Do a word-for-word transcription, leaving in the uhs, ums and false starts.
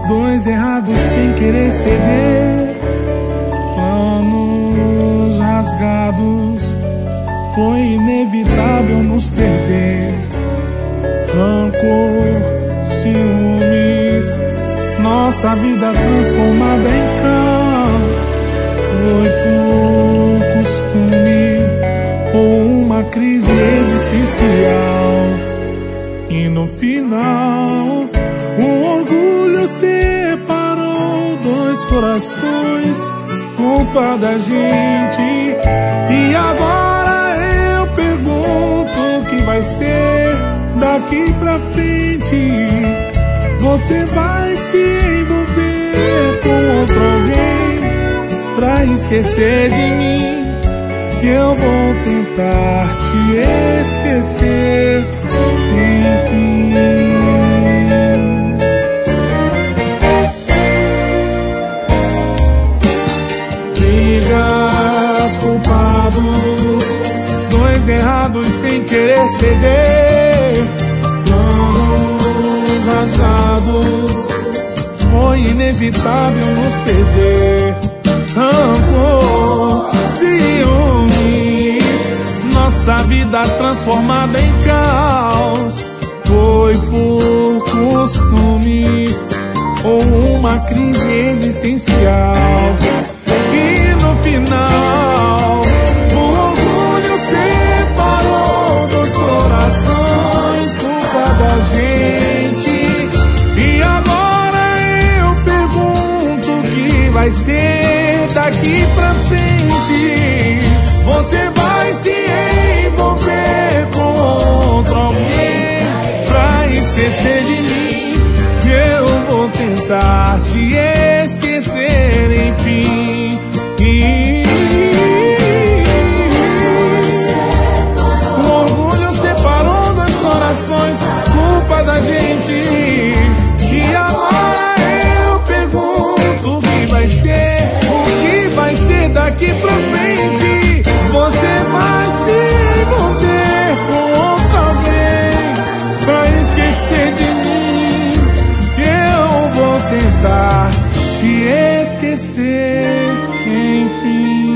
Dois errados sem querer ceder, planos rasgados, foi inevitável nos perder. Rancor, ciúmes, nossa vida transformada em caos. Foi por costume ou uma crise existencial. E no final, o orgulho separou dois corações, culpa da gente. E agora eu pergunto o que vai ser daqui pra frente. Você vai se envolver com outro alguém pra esquecer de mim, e eu vou tentar te esquecer, enfim. Brigas, culpados, dois errados sem querer ceder, planos rasgados, foi inevitável nos perder. Rancor, ciúmes, nossa vida transformada em caos. Foi por costume ou uma crise existencial. E no final, o orgulho separou dos corações, culpa da gente. E agora eu pergunto o que vai ser daqui pra frente. Você vai se envolver com outro alguém pra esquecer de mim, e eu vou tentar te esquecer, enfim. E o orgulho separou dois corações, culpa da gente. E agora eu pergunto o que vai ser, o que vai ser daqui pra frente. Você vai se envolver com outro alguém pra esquecer de mim, e eu vou tentar te esquecer, enfim.